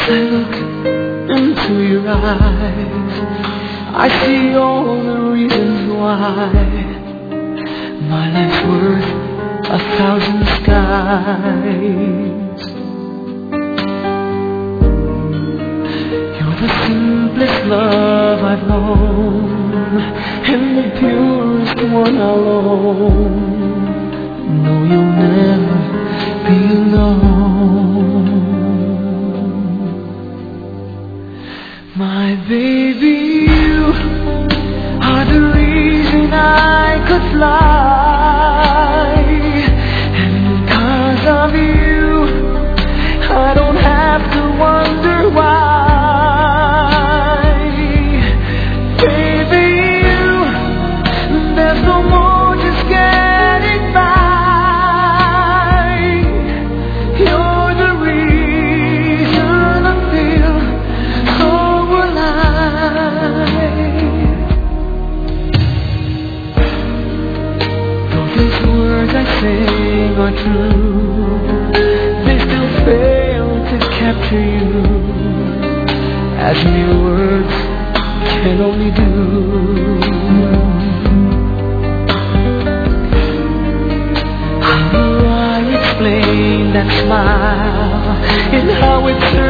I look into your eyes, I see all the reasons why my life's worth 1,000 skies. You're the simplest love I've known, and the purest one I'll own. No, you'll never be alone. My baby, you are the reason I could fly, and because of you, I don't have to wonder why. Baby, you, there's no more just getting by. You're the reason I feel so alive. Though these words I sing are true, they still fail to capture you, as mere words can only do. How do I explain that smile and how it turns